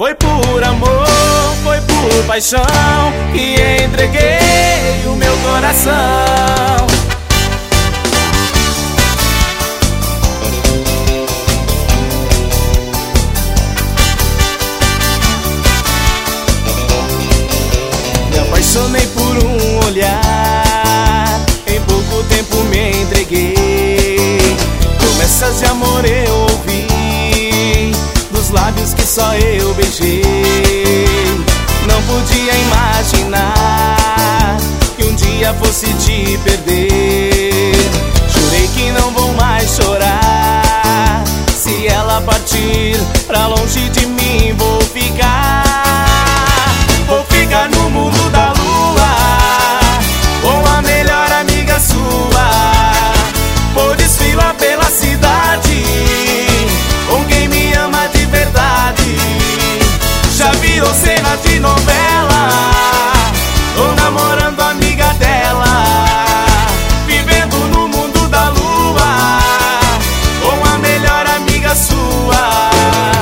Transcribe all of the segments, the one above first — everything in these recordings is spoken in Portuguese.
Foi por amor, foi por paixão que entreguei o meu coração. Me apaixonei por um olhar, em pouco tempo me entreguei. Promessas de amor eu ouvi dos lábios que só eu beijei. Não podia imaginar que um dia fosse te perder. Jurei que não vou mais chorar. Se ela partir pra longe de mim, vou ficar. Vou ficar no mundo da lua, com a melhor amiga sua. Vou desfilar pela cidade com quem me ama de verdade. Já virou cena de novela, tô namorando a amiga dela, vivendo no mundo da lua, com a melhor amiga sua.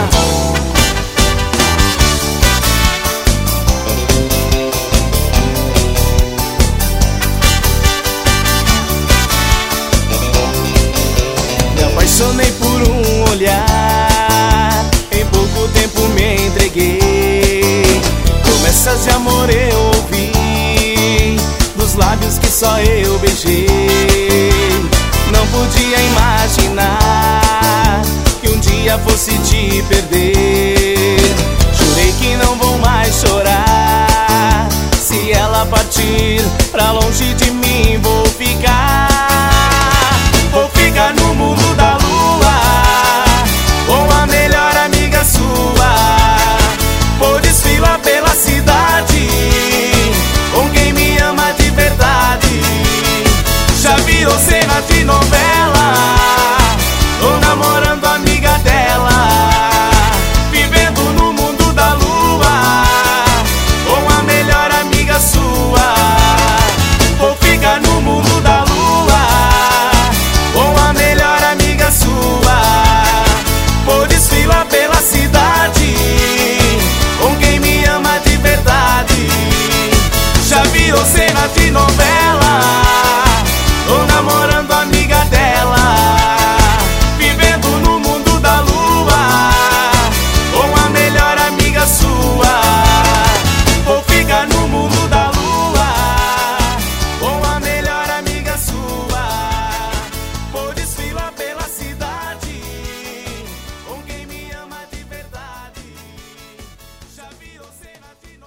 Me apaixonei por um olhar, em pouco tempo me entreguei. Promessas de amor eu ouvi dos lábios que só eu beijei. Não podia imaginar que um dia fosse te perder. Jurei que não vou mais chorar. Se ela partir pra longe de mim, vou ficar. Vou ficar no mundo da lua, com a melhor amiga sua. Vou desfilar pela cidade com quem me ama de verdade. Já virou cena de novela, tô namorando a amiga dela, vivendo no mundo da lua, com a melhor amiga sua. Vou ficar no mundo da lua, com a melhor amiga sua. Vou desfilar pela cidade com quem me ama de verdade. Já virou cena de novela, tô namorando a amiga dela, vivendo no mundo da lua, com a melhor amiga sua. Vou ficar no mundo da lua, com a melhor amiga sua. Vou desfilar pela cidade com quem me ama de verdade. Já virou cena de